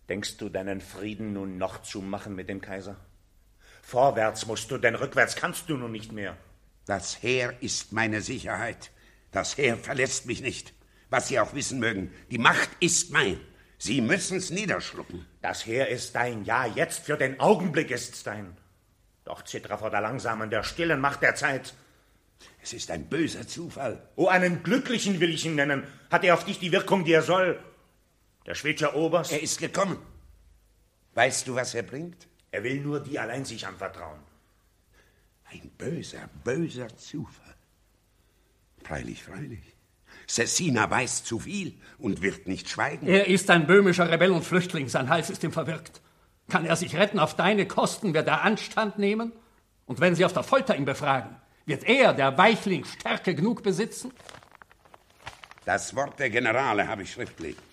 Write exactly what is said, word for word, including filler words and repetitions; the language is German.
Denkst du, deinen Frieden nun noch zu machen mit dem Kaiser? Vorwärts musst du, denn rückwärts kannst du nun nicht mehr. Das Heer ist meine Sicherheit. Das Heer verlässt mich nicht. Was Sie auch wissen mögen, die Macht ist mein. Sie müssen's niederschlucken. Das Heer ist dein, ja, jetzt für den Augenblick ist's dein. Doch zittere vor der langsamen, der stillen Macht der Zeit. Es ist ein böser Zufall. Oh, einen glücklichen will ich ihn nennen. Hat er auf dich die Wirkung, die er soll? Der Schwedische Oberst? Er ist gekommen. Weißt du, was er bringt? Er will nur dir allein sich anvertrauen. Ein böser, böser Zufall. Freilich, freilich. Cecina weiß zu viel und wird nicht schweigen. Er ist ein böhmischer Rebell und Flüchtling. Sein Hals ist ihm verwirkt. Kann er sich retten auf deine Kosten, wird er Anstand nehmen? Und wenn sie auf der Folter ihn befragen, wird er, der Weichling, Stärke genug besitzen? Das Wort der Generale habe ich schriftlich.